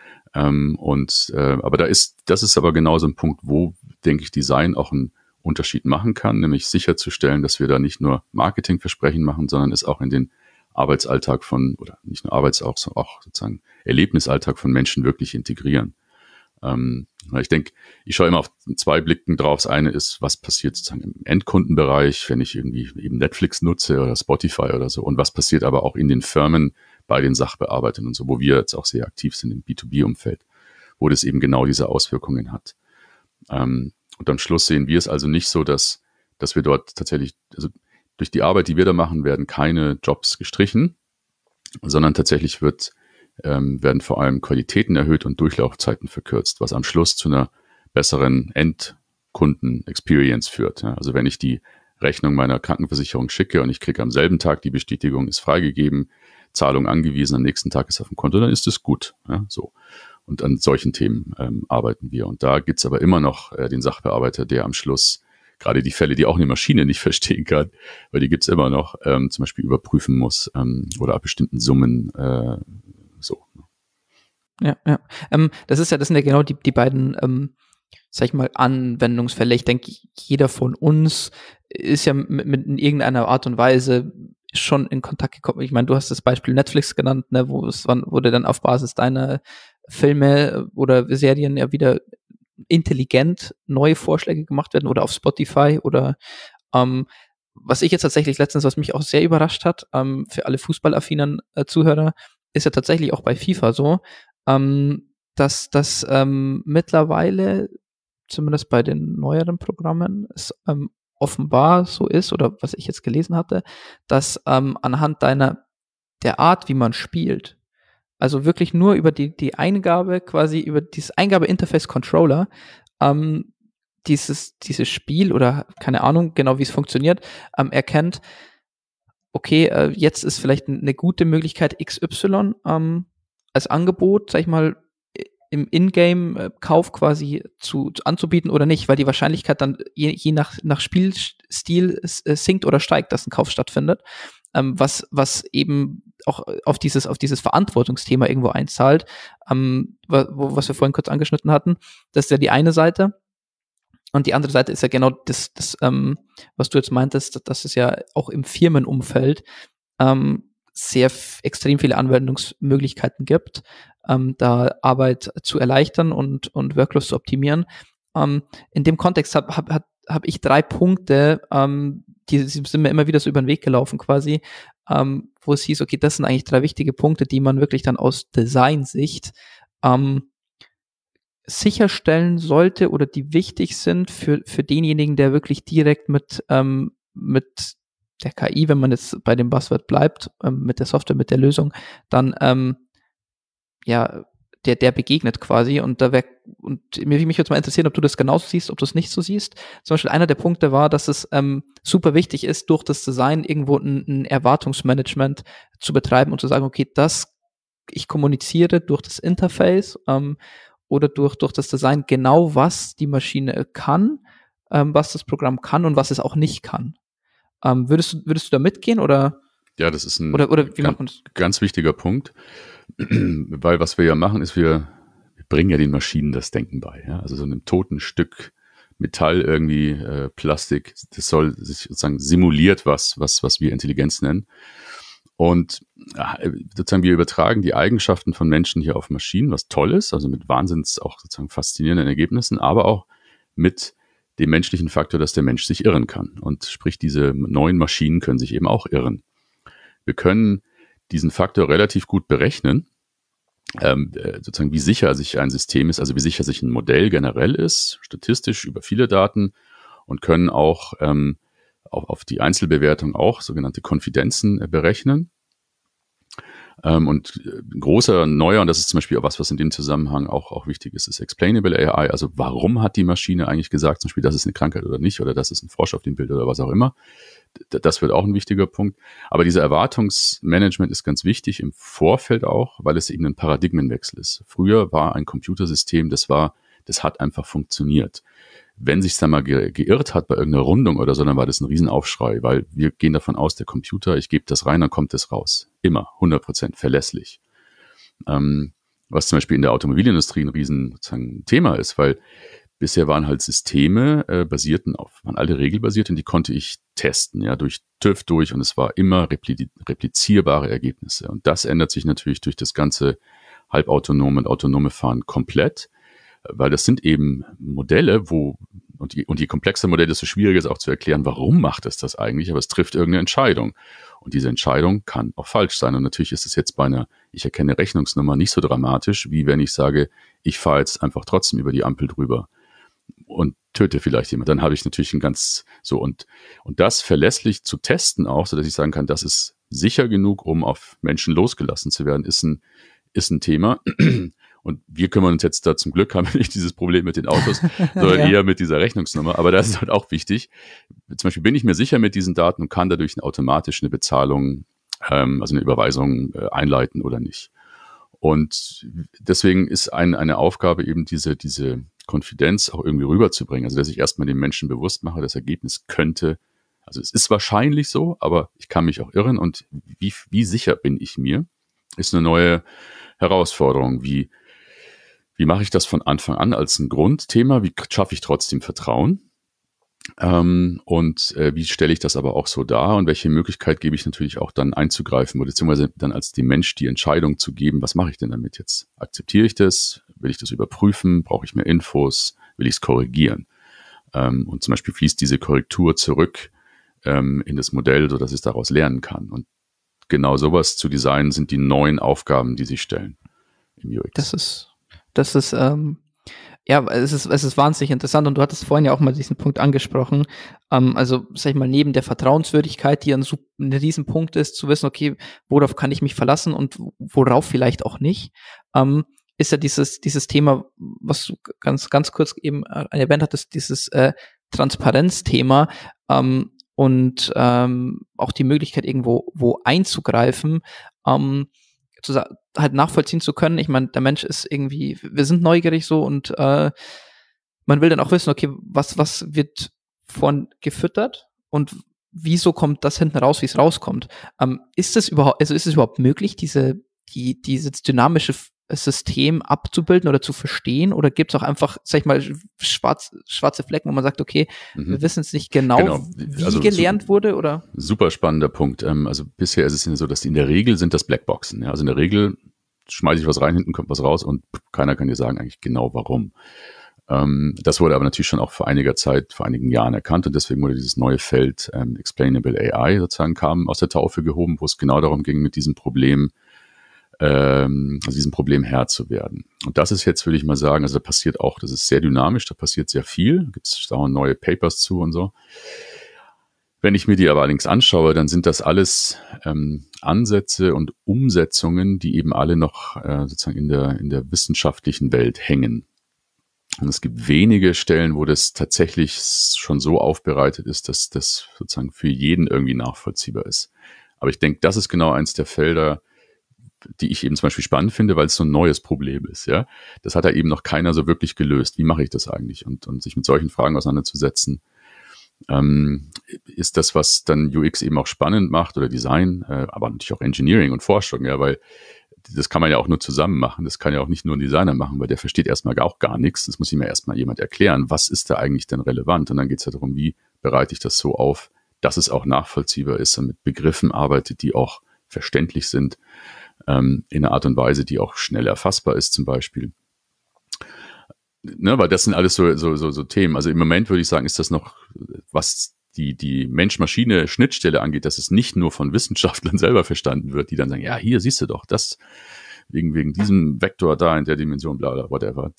Aber das ist aber genau so ein Punkt, wo, denke ich, Design auch einen Unterschied machen kann, nämlich sicherzustellen, dass wir da nicht nur Marketingversprechen machen, sondern es auch in den Arbeitsalltag oder nicht nur auch sozusagen Erlebnisalltag von Menschen wirklich integrieren. Ich denke, ich schaue immer auf 2 Blicken drauf. Das eine ist, was passiert sozusagen im Endkundenbereich, wenn ich irgendwie eben Netflix nutze oder Spotify oder so. Und was passiert aber auch in den Firmen bei den Sachbearbeitern und so, wo wir jetzt auch sehr aktiv sind im B2B-Umfeld, wo das eben genau diese Auswirkungen hat. Und am Schluss sehen wir es also nicht so, dass wir dort tatsächlich, also durch die Arbeit, die wir da machen, werden keine Jobs gestrichen, sondern tatsächlich werden vor allem Qualitäten erhöht und Durchlaufzeiten verkürzt, was am Schluss zu einer besseren Endkunden-Experience führt. Ja. Also wenn ich die Rechnung meiner Krankenversicherung schicke und ich kriege am selben Tag die Bestätigung, ist freigegeben, Zahlung angewiesen, am nächsten Tag ist auf dem Konto, dann ist es gut. Ja, so. Und an solchen Themen arbeiten wir. Und da gibt's aber immer noch den Sachbearbeiter, der am Schluss gerade die Fälle, die auch eine Maschine nicht verstehen kann, weil die gibt's immer noch, zum Beispiel überprüfen muss oder ab bestimmten Summen so. Ja. Das sind ja genau die beiden, sag ich mal, Anwendungsfälle. Ich denke, jeder von uns ist ja mit in irgendeiner Art und Weise schon in Kontakt gekommen. Ich meine, du hast das Beispiel Netflix genannt, ne, wo dann auf Basis deiner Filme oder Serien ja wieder intelligent neue Vorschläge gemacht werden oder auf Spotify oder was ich jetzt tatsächlich letztens, was mich auch sehr überrascht hat, für alle fußballaffinen Zuhörer, ist ja tatsächlich auch bei FIFA so, dass das mittlerweile, zumindest bei den neueren Programmen, es offenbar so ist, oder was ich jetzt gelesen hatte, dass anhand der Art, wie man spielt, also wirklich nur über die Eingabe, quasi über dieses Eingabe-Interface-Controller, dieses Spiel oder keine Ahnung genau, wie es funktioniert, erkennt, okay, jetzt ist vielleicht eine gute Möglichkeit XY als Angebot, sag ich mal, im Ingame-Kauf quasi anzubieten oder nicht, weil die Wahrscheinlichkeit dann je nach Spielstil sinkt oder steigt, dass ein Kauf stattfindet. Was eben auch auf dieses Verantwortungsthema irgendwo einzahlt, was wir vorhin kurz angeschnitten hatten. Das ist ja die eine Seite. Und die andere Seite ist ja genau das was du jetzt meintest, dass es ja auch im Firmenumfeld extrem viele Anwendungsmöglichkeiten gibt, da Arbeit zu erleichtern und Workflows zu optimieren. In dem Kontext hab ich 3 Punkte, die sind mir immer wieder so über den Weg gelaufen quasi, wo es hieß, okay, das sind eigentlich 3 wichtige Punkte, die man wirklich dann aus Designsicht sicherstellen sollte oder die wichtig sind für denjenigen, der wirklich direkt mit der KI, wenn man jetzt bei dem Buzzword bleibt, mit der Software, mit der Lösung, dann der begegnet quasi. Und mich würde mal interessieren, ob du das genauso siehst, ob du es nicht so siehst. Zum Beispiel einer der Punkte war, dass es super wichtig ist, durch das Design irgendwo ein Erwartungsmanagement zu betreiben und zu sagen, okay, ich kommuniziere durch das Interface oder durch das Design genau, was die Maschine kann, was das Programm kann und was es auch nicht kann. Würdest du da mitgehen oder? Ja, das ist ein oder wie macht man das? Ganz wichtiger Punkt, weil was wir ja machen, ist, wir bringen ja den Maschinen das Denken bei. Ja? Also so einem toten Stück Metall irgendwie, Plastik, das soll sich sozusagen simuliert was wir Intelligenz nennen. Und sozusagen wir übertragen die Eigenschaften von Menschen hier auf Maschinen, was toll ist, also mit wahnsinns auch sozusagen faszinierenden Ergebnissen, aber auch mit dem menschlichen Faktor, dass der Mensch sich irren kann. Und sprich, diese neuen Maschinen können sich eben auch irren. Wir können diesen Faktor relativ gut berechnen, sozusagen wie sicher sich ein System ist, also wie sicher sich ein Modell generell ist, statistisch über viele Daten, und können auch auf die Einzelbewertung auch sogenannte Konfidenzen berechnen. Und ein großer neuer, und das ist zum Beispiel auch was in dem Zusammenhang auch wichtig ist Explainable AI. Also warum hat die Maschine eigentlich gesagt, zum Beispiel, das ist eine Krankheit oder nicht, oder das ist ein Frosch auf dem Bild oder was auch immer. Das wird auch ein wichtiger Punkt. Aber dieser Erwartungsmanagement ist ganz wichtig im Vorfeld auch, weil es eben ein Paradigmenwechsel ist. Früher war ein Computersystem, das hat einfach funktioniert. Wenn sich dann mal geirrt hat bei irgendeiner Rundung oder so, dann war das ein Riesenaufschrei, weil wir gehen davon aus, der Computer, ich gebe das rein, dann kommt das raus. Immer, 100% verlässlich. Was zum Beispiel in der Automobilindustrie ein Riesenthema ist, weil bisher waren halt Systeme, waren alle regelbasiert, und die konnte ich testen, ja, durch TÜV durch, und es war immer replizierbare Ergebnisse. Und das ändert sich natürlich durch das ganze halbautonome und autonome Fahren komplett, weil das sind eben Modelle, und je komplexer Modell, desto schwieriger ist auch zu erklären, warum macht es das eigentlich, aber es trifft irgendeine Entscheidung. Und diese Entscheidung kann auch falsch sein. Und natürlich ist es jetzt bei einer ich erkenne Rechnungsnummer nicht so dramatisch, wie wenn ich sage, ich fahre jetzt einfach trotzdem über die Ampel drüber und töte vielleicht jemand. Dann habe ich natürlich und das verlässlich zu testen auch, sodass ich sagen kann, das ist sicher genug, um auf Menschen losgelassen zu werden, ist ein Thema. Und wir kümmern uns jetzt da, zum Glück haben wir nicht dieses Problem mit den Autos, sondern eher mit dieser Rechnungsnummer. Aber das ist halt auch wichtig. Zum Beispiel bin ich mir sicher mit diesen Daten und kann dadurch automatisch eine Bezahlung, also eine Überweisung einleiten oder nicht. Und deswegen ist eine Aufgabe eben diese Konfidenz auch irgendwie rüberzubringen. Also dass ich erstmal den Menschen bewusst mache, das Ergebnis also es ist wahrscheinlich so, aber ich kann mich auch irren. Und wie sicher bin ich mir, ist eine neue Herausforderung. Wie mache ich das von Anfang an als ein Grundthema? Wie schaffe ich trotzdem Vertrauen? Und wie stelle ich das aber auch so dar? Und welche Möglichkeit gebe ich natürlich auch dann einzugreifen, beziehungsweise dann als dem Mensch die Entscheidung zu geben, was mache ich denn damit jetzt? Akzeptiere ich das? Will ich das überprüfen? Brauche ich mehr Infos? Will ich es korrigieren? Und zum Beispiel fließt diese Korrektur zurück in das Modell, sodass es daraus lernen kann. Und genau sowas zu designen sind die neuen Aufgaben, die sich stellen im UX. Das ist es ist wahnsinnig interessant, und du hattest vorhin ja auch mal diesen Punkt angesprochen. Also, sag ich mal, neben der Vertrauenswürdigkeit, die ein Riesenpunkt ist, zu wissen, okay, worauf kann ich mich verlassen und worauf vielleicht auch nicht, ist ja dieses Thema, was du ganz kurz eben erwähnt hattest, dieses Transparenzthema, und auch die Möglichkeit, irgendwo einzugreifen, halt nachvollziehen zu können. Ich meine, der Mensch ist irgendwie, wir sind neugierig so, und man will dann auch wissen, okay, was wird gefüttert und wieso kommt das hinten raus, wie es rauskommt? Ist es überhaupt möglich, dieses dynamische System abzubilden oder zu verstehen? Oder gibt es auch einfach, sag ich mal, schwarze Flecken, wo man sagt, okay, wir wissen es nicht genau, wie gelernt wurde? Oder? Super spannender Punkt. Also bisher ist es so, dass in der Regel sind das Blackboxen. Ja? Also in der Regel schmeiße ich was rein, hinten kommt was raus und keiner kann dir sagen eigentlich genau warum. Das wurde aber natürlich schon auch vor einigen Jahren erkannt und deswegen wurde dieses neue Feld Explainable AI sozusagen kam aus der Taufe gehoben, wo es genau darum ging, mit diesem Problem Herr zu werden. Und das ist jetzt, würde ich mal sagen, also da passiert auch, das ist sehr dynamisch, da passiert sehr viel, da gibt es auch neue Papers zu und so. Wenn ich mir die aber allerdings anschaue, dann sind das alles Ansätze und Umsetzungen, die eben alle noch sozusagen in der wissenschaftlichen Welt hängen. Und es gibt wenige Stellen, wo das tatsächlich schon so aufbereitet ist, dass das sozusagen für jeden irgendwie nachvollziehbar ist. Aber ich denke, das ist genau eins der Felder, die ich eben zum Beispiel spannend finde, weil es so ein neues Problem ist. Ja, das hat ja eben noch keiner so wirklich gelöst. Wie mache ich das eigentlich? Und sich mit solchen Fragen auseinanderzusetzen, ist das, was dann UX eben auch spannend macht oder Design, aber natürlich auch Engineering und Forschung, ja, weil das kann man ja auch nur zusammen machen. Das kann ja auch nicht nur ein Designer machen, weil der versteht erstmal auch gar nichts. Das muss ihm ja erstmal jemand erklären, was ist da eigentlich denn relevant? Und dann geht es ja darum, wie bereite ich das so auf, dass es auch nachvollziehbar ist und mit Begriffen arbeitet, die auch verständlich sind, in einer Art und Weise, die auch schnell erfassbar ist zum Beispiel. Ne, weil das sind alles so Themen. Also im Moment würde ich sagen, ist das noch, was die Mensch-Maschine-Schnittstelle angeht, dass es nicht nur von Wissenschaftlern selber verstanden wird, die dann sagen, ja, hier siehst du doch, das wegen diesem Vektor da in der Dimension, bla bla, whatever.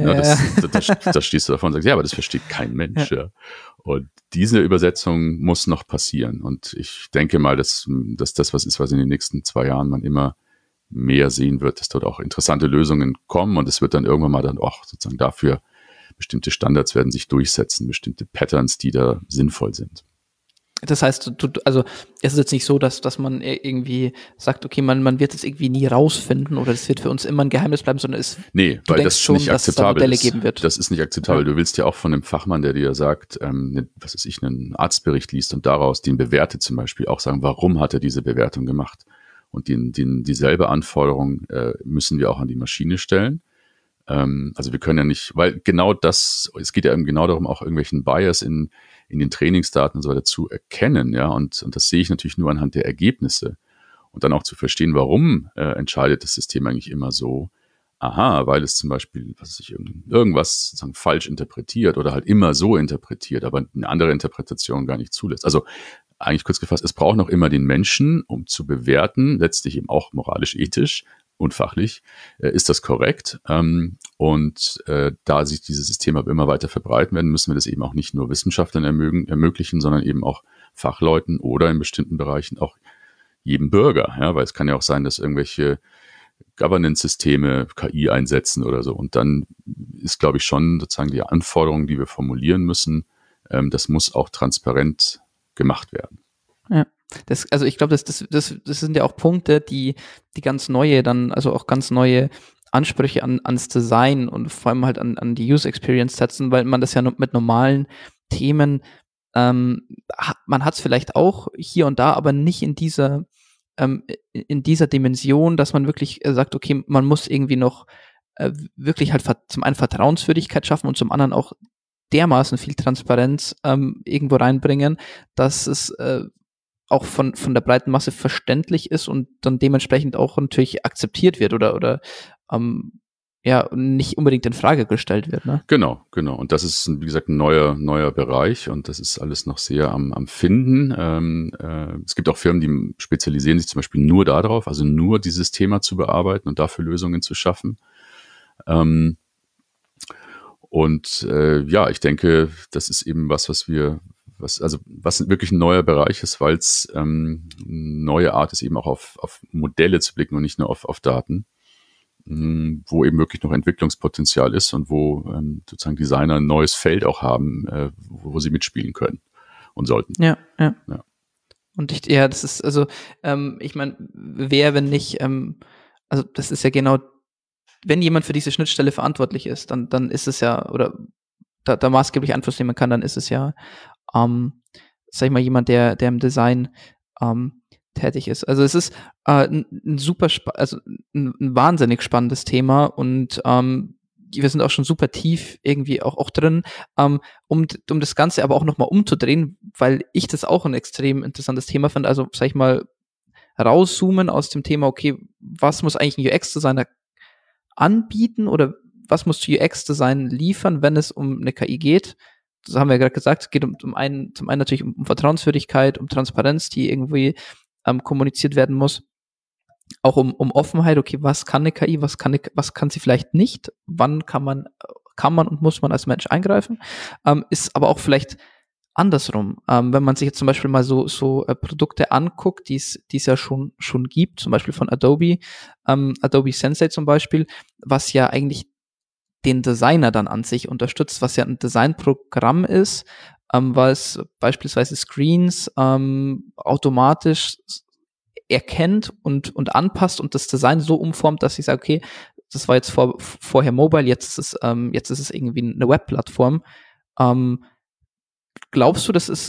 Da stehst du davon und sagst, ja, aber das versteht kein Mensch. Ja. Und diese Übersetzung muss noch passieren. Und ich denke mal, dass das was ist, was in den nächsten 2 Jahren man immer mehr sehen wird, dass dort auch interessante Lösungen kommen und es wird dann irgendwann mal dann auch sozusagen dafür bestimmte Standards werden sich durchsetzen, bestimmte Patterns, die da sinnvoll sind. Das heißt, also es ist jetzt nicht so, dass man irgendwie sagt, okay, man wird es irgendwie nie rausfinden oder es wird für uns immer ein Geheimnis bleiben, sondern weil das schon, nicht akzeptabel ist. Geben wird. Das ist nicht akzeptabel. Ja. Du willst ja auch von einem Fachmann, der dir sagt, einen Arztbericht liest und daraus den bewertet zum Beispiel, auch sagen, warum hat er diese Bewertung gemacht? Und dieselbe Anforderung müssen wir auch an die Maschine stellen. Also wir können ja nicht, weil genau das, es geht ja eben genau darum, auch irgendwelchen Bias in den Trainingsdaten und so weiter zu erkennen, ja, und das sehe ich natürlich nur anhand der Ergebnisse und dann auch zu verstehen, warum entscheidet das System eigentlich immer so, weil es zum Beispiel, irgendwas sozusagen falsch interpretiert oder halt immer so interpretiert, aber eine andere Interpretation gar nicht zulässt. Also eigentlich kurz gefasst, es braucht noch immer den Menschen, um zu bewerten, letztlich eben auch moralisch, ethisch und fachlich, ist das korrekt? Da sich diese Systeme aber immer weiter verbreiten werden, müssen wir das eben auch nicht nur Wissenschaftlern ermöglichen, sondern eben auch Fachleuten oder in bestimmten Bereichen auch jedem Bürger. Ja? Weil es kann ja auch sein, dass irgendwelche Governance-Systeme KI einsetzen oder so. Und dann ist, glaube ich, schon sozusagen die Anforderung, die wir formulieren müssen, das muss auch transparent gemacht werden. Ja. Also ich glaube, das sind ja auch Punkte, die ganz neue also auch ganz neue Ansprüche ans Design und vor allem halt an die User Experience setzen, weil man das ja mit normalen Themen, man hat es vielleicht auch hier und da, aber nicht in dieser Dimension, dass man wirklich sagt, okay, man muss irgendwie noch wirklich halt zum einen Vertrauenswürdigkeit schaffen und zum anderen auch dermaßen viel Transparenz irgendwo reinbringen, dass es auch von der breiten Masse verständlich ist und dann dementsprechend auch natürlich akzeptiert wird oder nicht unbedingt in Frage gestellt wird. Ne? Genau. Und das ist, wie gesagt, ein neuer Bereich und das ist alles noch sehr am Finden. Es gibt auch Firmen, die spezialisieren sich zum Beispiel nur darauf, also nur dieses Thema zu bearbeiten und dafür Lösungen zu schaffen. Ich denke, das ist eben was wirklich ein neuer Bereich ist, weil es neue Art ist, eben auch auf Modelle zu blicken und nicht nur auf Daten, wo eben wirklich noch Entwicklungspotenzial ist und wo sozusagen Designer ein neues Feld auch haben, wo sie mitspielen können und sollten. Ja. Und das ist, also, ich meine, wer, wenn nicht, also das ist ja genau, wenn jemand für diese Schnittstelle verantwortlich ist, dann ist es ja, oder da maßgeblich Einfluss nehmen kann, dann ist es ja sag ich mal, jemand, der im Design tätig ist. Also es ist ein wahnsinnig spannendes Thema und wir sind auch schon super tief irgendwie auch drin, um das Ganze aber auch nochmal umzudrehen, weil ich das auch ein extrem interessantes Thema finde. Also, sag ich mal, rauszoomen aus dem Thema, okay, was muss eigentlich ein UX-Designer anbieten oder was muss UX-Design liefern, wenn es um eine KI geht? Das haben wir ja gerade gesagt, es geht zum einen natürlich um Vertrauenswürdigkeit, um Transparenz, die irgendwie kommuniziert werden muss. Auch um Offenheit, okay, was kann eine KI, was kann sie vielleicht nicht, wann kann man und muss man als Mensch eingreifen, ist aber auch vielleicht andersrum. Wenn man sich jetzt zum Beispiel mal so Produkte anguckt, die es ja schon gibt, zum Beispiel von Adobe, Adobe Sensei zum Beispiel, was ja eigentlich den Designer dann an sich unterstützt, was ja ein Designprogramm ist, was beispielsweise Screens automatisch erkennt und anpasst und das Design so umformt, dass ich sage, okay, das war jetzt vorher Mobile, jetzt ist es irgendwie eine Webplattform. Glaubst du, das ist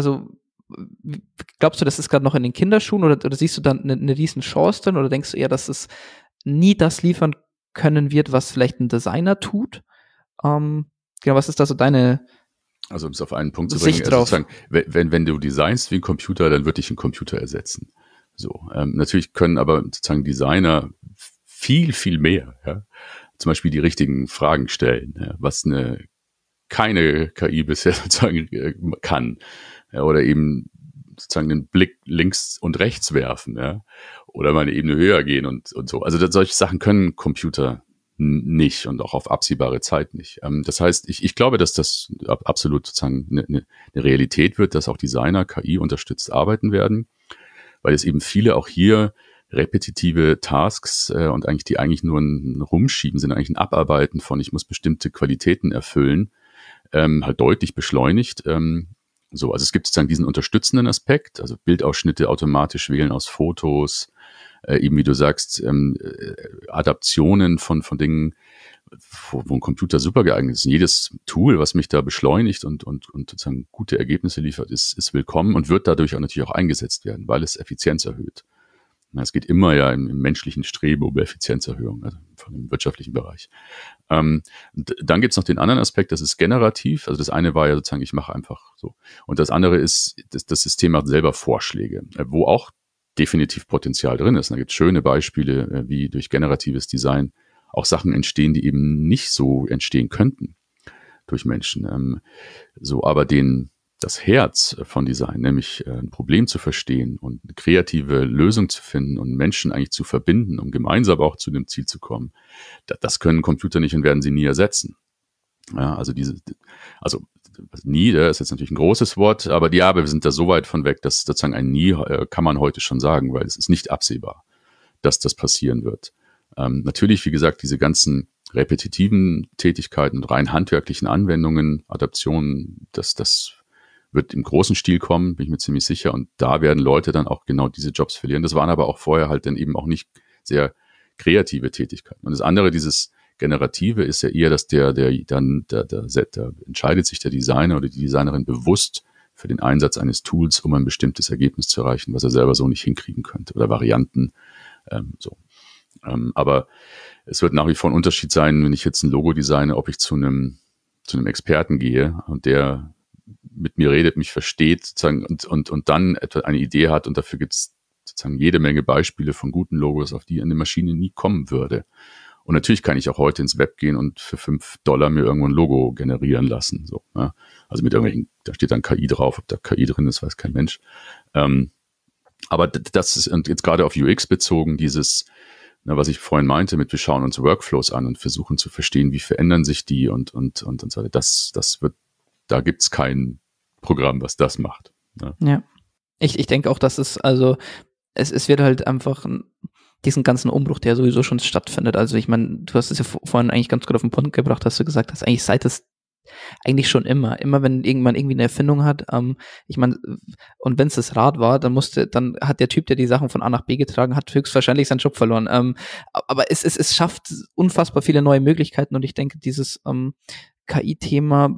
gerade noch in den Kinderschuhen oder siehst du dann eine riesen Chance drin oder denkst du eher, dass es nie das liefern können wird, was vielleicht ein Designer tut? Genau, was ist da so deine Also um es auf einen Punkt zu bringen, sozusagen, wenn du designst wie ein Computer, dann wird dich ein Computer ersetzen. So, natürlich können aber sozusagen Designer viel, viel mehr, ja? Zum Beispiel die richtigen Fragen stellen, ja? Was keine KI bisher sozusagen kann, ja? Oder eben sozusagen den Blick links und rechts werfen, ja? Oder mal eine Ebene höher gehen und so. Also solche Sachen können Computer nicht und auch auf absehbare Zeit nicht. Das heißt, ich glaube, dass das absolut sozusagen eine Realität wird, dass auch Designer KI unterstützt arbeiten werden, weil es eben viele auch hier repetitive Tasks und eigentlich die eigentlich nur ein Rumschieben sind, eigentlich ein Abarbeiten von, ich muss bestimmte Qualitäten erfüllen, halt deutlich beschleunigt. Also es gibt sozusagen diesen unterstützenden Aspekt, also Bildausschnitte automatisch wählen aus Fotos, eben wie du sagst, Adaptionen von Dingen, wo ein Computer super geeignet ist. Und jedes Tool, was mich da beschleunigt und sozusagen gute Ergebnisse liefert, ist willkommen und wird dadurch auch natürlich auch eingesetzt werden, weil es Effizienz erhöht. Es geht immer ja im menschlichen Streben um Effizienzerhöhung, also von dem wirtschaftlichen Bereich. Dann gibt es noch den anderen Aspekt, das ist generativ. Also das eine war ja sozusagen, ich mache einfach so. Und das andere ist, das System macht selber Vorschläge, wo auch definitiv Potenzial drin ist. Da gibt es schöne Beispiele, wie durch generatives Design auch Sachen entstehen, die eben nicht so entstehen könnten durch Menschen. Aber das Herz von Design, nämlich ein Problem zu verstehen und eine kreative Lösung zu finden und Menschen eigentlich zu verbinden, um gemeinsam auch zu dem Ziel zu kommen, das können Computer nicht und werden sie nie ersetzen. Ja, also nie, das ist jetzt natürlich ein großes Wort, aber wir sind da so weit von weg, dass sozusagen ein Nie kann man heute schon sagen, weil es ist nicht absehbar, dass das passieren wird. Natürlich, wie gesagt, diese ganzen repetitiven Tätigkeiten und rein handwerklichen Anwendungen, Adaptionen, das wird im großen Stil kommen, bin ich mir ziemlich sicher. Und da werden Leute dann auch genau diese Jobs verlieren. Das waren aber auch vorher halt dann eben auch nicht sehr kreative Tätigkeiten. Und das andere, dieses Generative, ist ja eher, dass der entscheidet sich der Designer oder die Designerin bewusst für den Einsatz eines Tools, um ein bestimmtes Ergebnis zu erreichen, was er selber so nicht hinkriegen könnte oder Varianten. Aber es wird nach wie vor ein Unterschied sein, wenn ich jetzt ein Logo designe, ob ich zu einem Experten gehe und der mit mir redet, mich versteht sozusagen und dann etwa eine Idee hat und dafür gibt es sozusagen jede Menge Beispiele von guten Logos, auf die eine Maschine nie kommen würde. Und natürlich kann ich auch heute ins Web gehen und für $5 mir irgendwo ein Logo generieren lassen. So, ja. Also mit irgendwelchen, da steht dann KI drauf, ob da KI drin ist, weiß kein Mensch. Aber das ist, und jetzt gerade auf UX bezogen, dieses, was ich vorhin meinte, mit wir schauen uns Workflows an und versuchen zu verstehen, wie verändern sich die und so weiter. Da gibt's kein Programm, was das macht. Ja. Ich denke auch, dass es wird halt einfach diesen ganzen Umbruch, der sowieso schon stattfindet. Also ich meine, du hast es ja vorhin eigentlich ganz gut auf den Punkt gebracht, hast du gesagt, dass eigentlich seit es eigentlich schon immer wenn irgendwann irgendwie eine Erfindung hat, ich meine, und wenn es das Rad war, dann hat der Typ, der die Sachen von A nach B getragen hat, höchstwahrscheinlich seinen Job verloren. Aber es schafft unfassbar viele neue Möglichkeiten und ich denke, dieses KI-Thema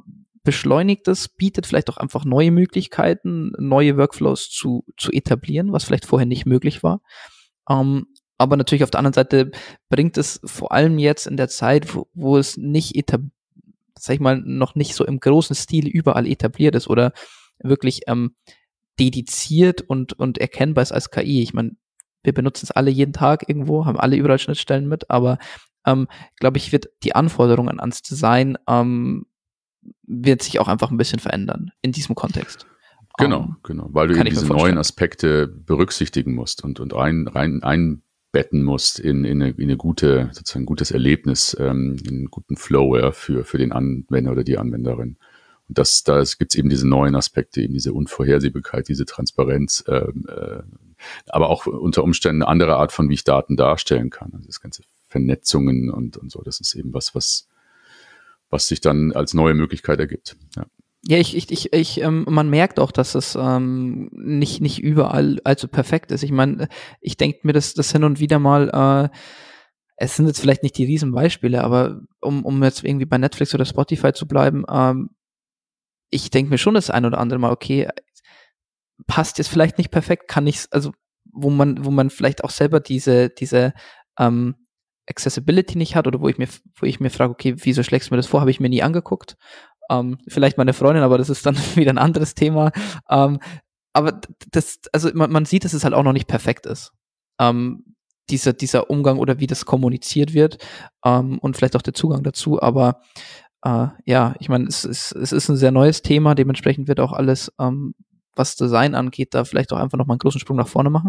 beschleunigt es, bietet vielleicht auch einfach neue Möglichkeiten, neue Workflows zu etablieren, was vielleicht vorher nicht möglich war. Aber natürlich auf der anderen Seite bringt es vor allem jetzt in der Zeit, wo es nicht sag ich mal, noch nicht so im großen Stil überall etabliert ist oder wirklich dediziert und erkennbar ist als KI. Ich meine, wir benutzen es alle jeden Tag irgendwo, haben alle überall Schnittstellen mit, aber glaube ich, wird die Anforderungen ans Design wird sich auch einfach ein bisschen verändern in diesem Kontext. Genau, weil du eben diese neuen Aspekte berücksichtigen musst und einbetten musst in eine gute, sozusagen gutes Erlebnis, in einen guten Flow für den Anwender oder die Anwenderin. Und da gibt es eben diese neuen Aspekte, eben diese Unvorhersehbarkeit, diese Transparenz, aber auch unter Umständen eine andere Art von, wie ich Daten darstellen kann. Also das ganze Vernetzungen und so, das ist eben was sich dann als neue Möglichkeit ergibt. Ja, man merkt auch, dass es nicht überall allzu perfekt ist. Ich meine, ich denke mir das hin und wieder mal, es sind jetzt vielleicht nicht die Riesenbeispiele, aber um jetzt irgendwie bei Netflix oder Spotify zu bleiben, ich denke mir schon das ein oder andere Mal, okay, passt jetzt vielleicht nicht perfekt, kann ich, also wo man vielleicht auch selber diese Accessibility nicht hat oder wo ich mir frage, okay, wieso schlägst du mir das vor, habe ich mir nie angeguckt. Vielleicht meine Freundin, aber das ist dann wieder ein anderes Thema. Aber also man sieht, dass es halt auch noch nicht perfekt ist. Dieser Umgang oder wie das kommuniziert wird und vielleicht auch der Zugang dazu, aber ja, ich meine, es ist ein sehr neues Thema, dementsprechend wird auch alles, was Design angeht, da vielleicht auch einfach nochmal einen großen Sprung nach vorne machen.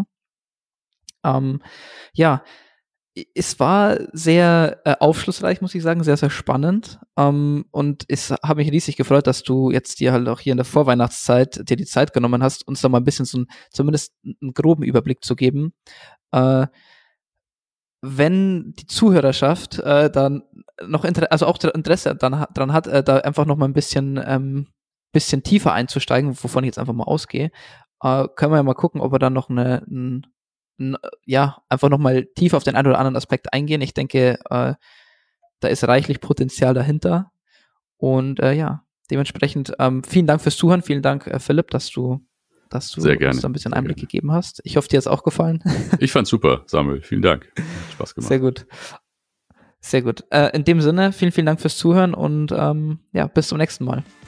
Ja, es war sehr aufschlussreich, muss ich sagen, sehr, sehr spannend. Und es hat mich riesig gefreut, dass du jetzt dir halt auch hier in der Vorweihnachtszeit dir die Zeit genommen hast, uns da mal ein bisschen zumindest einen groben Überblick zu geben. Wenn die Zuhörerschaft dann noch Interesse dran hat, da einfach noch mal ein bisschen tiefer einzusteigen, wovon ich jetzt einfach mal ausgehe, können wir ja mal gucken, ob wir dann noch einfach noch mal tiefer auf den einen oder anderen Aspekt eingehen. Ich denke, da ist reichlich Potenzial dahinter. Und ja, dementsprechend vielen Dank fürs Zuhören. Vielen Dank, Philipp, dass du uns da ein bisschen Einblick gegeben hast. Ich hoffe, dir hat es auch gefallen. Ich fand's super, Samuel. Vielen Dank. Hat Spaß gemacht. Sehr gut. Sehr gut. In dem Sinne, vielen, vielen Dank fürs Zuhören und ja, bis zum nächsten Mal.